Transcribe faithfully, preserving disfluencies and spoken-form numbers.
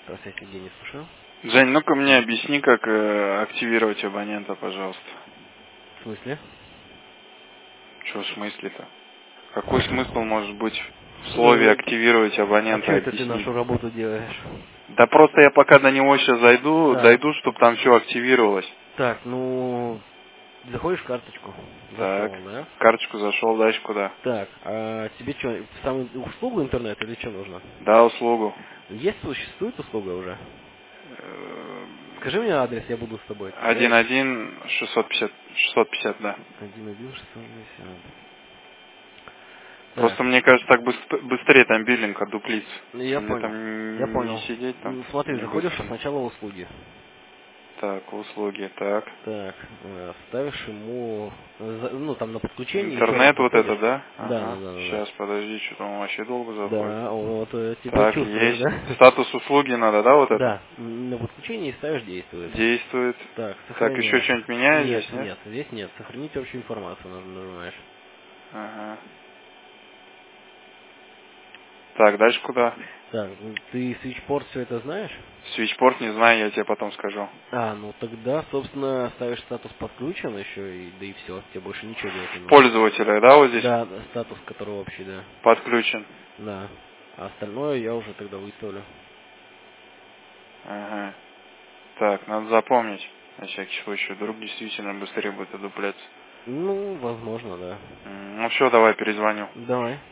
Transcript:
Здравствуйте, Евгений, слушаю. Жень, ну-ка мне объясни, как э, активировать абонента, пожалуйста. В смысле? Что в смысле-то? Какой смысл может быть в слове активировать А абонента, что это ты объясни? нашу работу делаешь? Да просто я пока до него сейчас зайду, Так. дойду, чтобы там все активировалось. Так, ну, заходишь в карточку. Так, Зашел, да? карточку зашел, дальше куда? Так, а тебе что, самую услугу интернет или что нужно? Да, услугу. Есть, существует услуга уже? Э, Скажи мне адрес, я буду с тобой тогда. один один шестьсот пятьдесят, шестьсот пятьдесят, да. один один шестьсот пятьдесят. Так, Просто мне кажется, так быс- быстрее там биллинг одуплится. я Мне понял. Я там не понял. сидеть там, Ну, смотри, не заходишь быстро. сначала в услуги. Так, услуги, так. Так, э, ставишь ему, э, за- ну, там на подключение, еще раз Интернет вот это, заходишь. да? Да, да, Ага. да, да, да. Сейчас, подожди, что-то он вообще долго заходит. Да, вот, э, типа Так, чувствуешь, есть. да? Статус услуги надо, да, вот это? Да, на подключение ставишь действует. Действует. Так, Так, еще сохраняешь. что-нибудь меняю Нет, здесь, нет? нет, здесь нет. Сохранить общую информацию нужно нажимаешь. Ага. Так, дальше куда? Так, ну, ты свитчпорт все это знаешь? Свитчпорт не знаю, я тебе потом скажу. А, ну тогда, собственно, ставишь статус подключен еще, и да и все, тебе больше ничего делать не нужно. Пользователя, да, вот здесь? Да, да, статус, который общий, да. Подключен. Да. А остальное я уже тогда выставлю. Ага. Так, надо запомнить. На всякий случай. Вдруг действительно быстрее будет одупляться. Ну, возможно, да. М, Ну все, давай перезвоню. Давай.